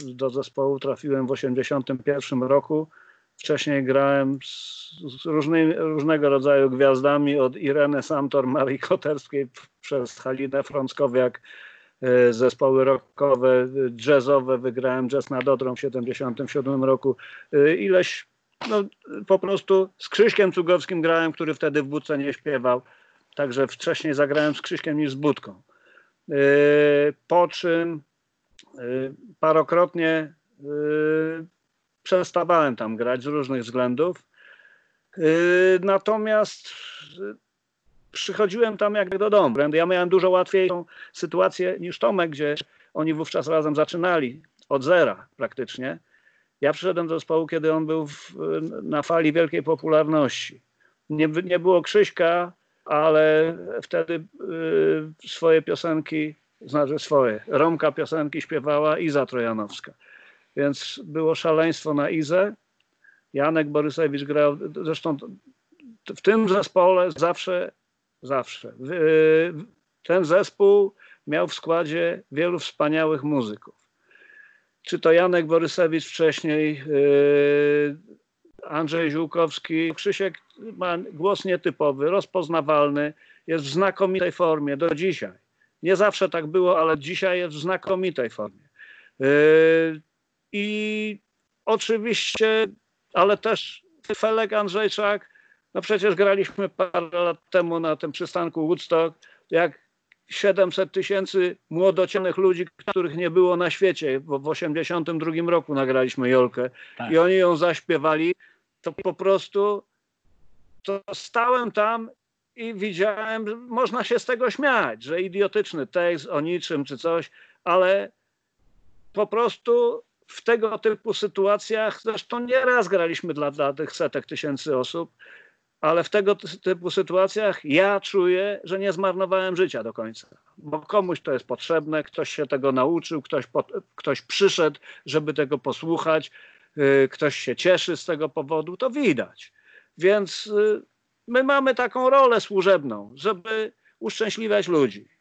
do zespołu trafiłem w 1981 roku. Wcześniej grałem z różnego rodzaju gwiazdami, od Ireny Samtor, Marii Koterskiej przez Halinę Frąckowiak, zespoły rockowe, jazzowe. Wygrałem jazz nad Odrą w 1977 roku. Ileś, no, po prostu z Krzyśkiem Cugowskim grałem, który wtedy w Budce nie śpiewał. Także wcześniej zagrałem z Krzyśkiem niż z Budką. Po czym parokrotnie przestawałem tam grać z różnych względów. Natomiast przychodziłem tam jak do domu. Ja miałem dużo łatwiejszą sytuację niż Tomek, gdzie oni wówczas razem zaczynali od zera praktycznie. Ja przyszedłem do zespołu, kiedy on był na fali wielkiej popularności. Nie było Krzyśka, ale wtedy swoje piosenki, Romka piosenki śpiewała Iza Trojanowska. Więc było szaleństwo na Izę. Janek Borysewicz grał, zresztą w tym zespole zawsze ten zespół miał w składzie wielu wspaniałych muzyków. Czy to Janek Borysewicz wcześniej, Andrzej Ziółkowski. Krzysiek ma głos nietypowy, rozpoznawalny, jest w znakomitej formie do dzisiaj. Nie zawsze tak było, ale dzisiaj jest w znakomitej formie. I oczywiście, ale też Felek Andrzejczak, no przecież graliśmy parę lat temu na tym przystanku Woodstock, jak 700 000 młodocianych ludzi, których nie było na świecie. Bo w 1982 roku nagraliśmy Jolkę i oni ją zaśpiewali. To po prostu to stałem tam i widziałem, można się z tego śmiać, że idiotyczny tekst o niczym czy coś, ale po prostu w tego typu sytuacjach, zresztą nieraz graliśmy dla tych setek tysięcy osób, ale w tego typu sytuacjach ja czuję, że nie zmarnowałem życia do końca. Bo komuś to jest potrzebne, ktoś się tego nauczył, ktoś przyszedł, żeby tego posłuchać, ktoś się cieszy z tego powodu, to widać. Więc my mamy taką rolę służebną, żeby uszczęśliwiać ludzi.